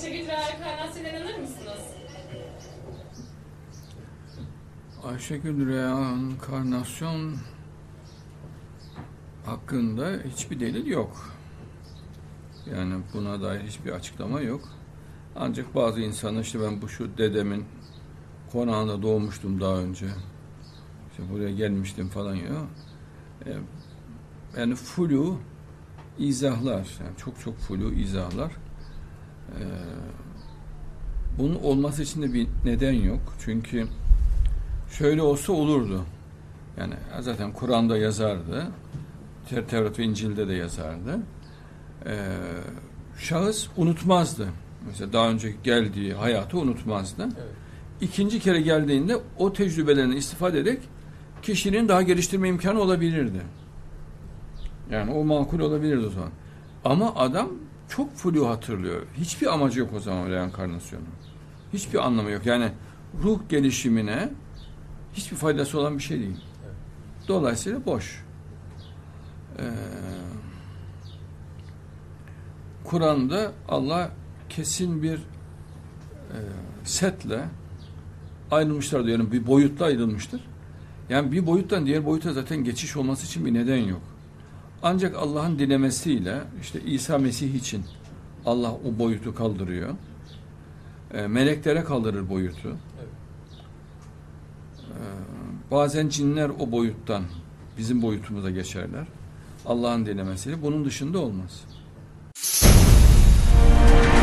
Ayşegül reenkarnasyona inanır mısınız? Ayşegül reenkarnasyon hakkında hiçbir delil yok. Yani buna dair hiçbir açıklama yok. Ancak bazı insanlar işte ben bu şu dedemin konağında doğmuştum daha önce. İşte buraya gelmiştim falan ya. Yani flu izahlar. Yani çok flu izahlar. Bunun olması için de bir neden yok. Çünkü şöyle olsa olurdu. Yani zaten Kur'an'da yazardı. Tevrat ve İncil'de de yazardı. Şahıs unutmazdı. Mesela daha önce geldiği hayatı unutmazdı. Evet. İkinci kere geldiğinde o tecrübelerini istifade ederek kişinin daha geliştirme imkanı olabilirdi. Yani o makul olabilirdi o zaman. Ama adam çok flu hatırlıyor. Hiçbir amacı yok o zaman reenkarnasyonun. Hiçbir anlamı yok. Yani ruh gelişimine hiçbir faydası olan bir şey değil. Evet. Dolayısıyla boş. Kur'an'da Allah kesin bir setle ayrılmışlar diyor. Yani bir boyutla ayrılmıştır. Yani bir boyuttan diğer boyuta zaten geçiş olması için bir neden yok. Ancak Allah'ın dilemesiyle işte İsa Mesih için Allah o boyutu kaldırıyor. Meleklere kaldırır boyutu. Evet. Bazen cinler o boyuttan bizim boyutumuza geçerler. Allah'ın dilemesiyle. Bunun dışında olmaz.